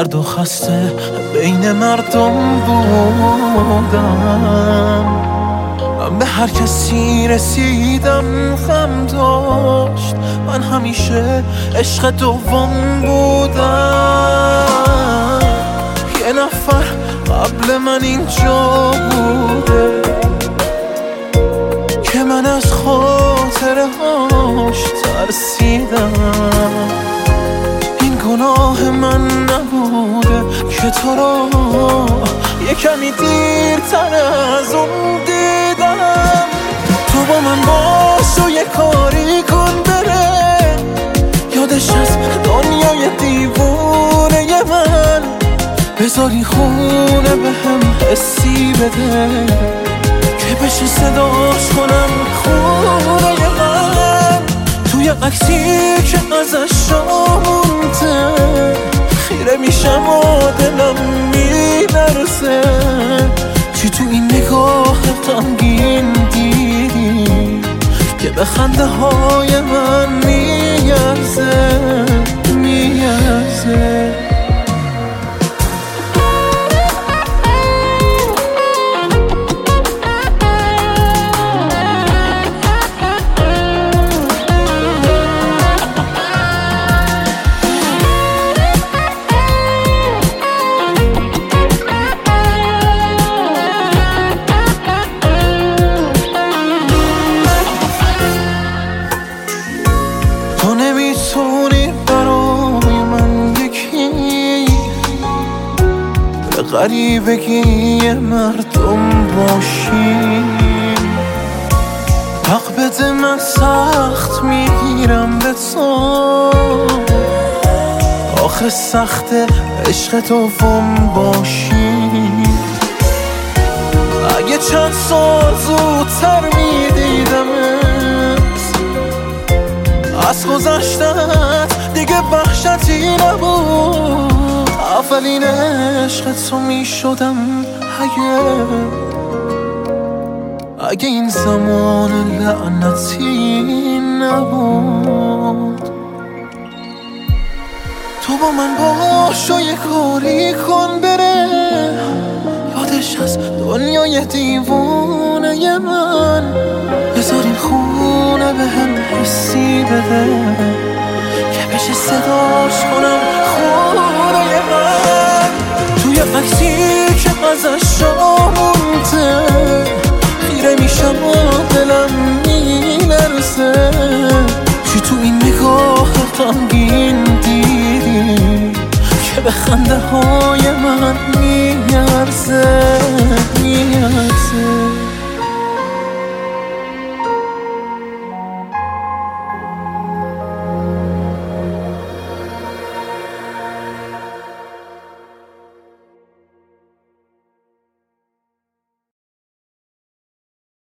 سرد و خسته بین مردم بودم. من به هر کسی رسیدم غم داشت، من همیشه عشق دوم بودم. یه نفر قبل من اینجا بوده که من از خاطره هاش ترسیدم. این گناه من نبوده که تو رو یه کمی دیرتر از اون دیدم. تو با من باش و یه کاری کن بره، یادش از دنیای دیوونه من. بذاری خونه به هم حسی بده که بشه صداش کنم خونه من. توی عکسی که ازش مونده خیره میشم و دلم میلرزه. چی تو این نگاه غمگین دیدی که به خنده های من میارزه میارزه. تو نمیتونی برای من یکی به غریبگی مردم باشی. حق بده من سخت میگیرم به تو، آخه سخت عشق دوم باشی. اگه چند سال زودتر میدیدمت از گذشتت دیگه وحشتی نبود. اولین عشق تو میشدم اگه این زمان لعنتی نبود. تو با من باش و یه کاری کن بره، یادش از دنیای دیوونه من. بذار این خونه به هم حسی بده که بشه صداش کنم خونه من. توی عکسی که ازش مونده خیره میشم و دلم میلرزه. چی تو این نگاه غمگین دیدی که به خنده های من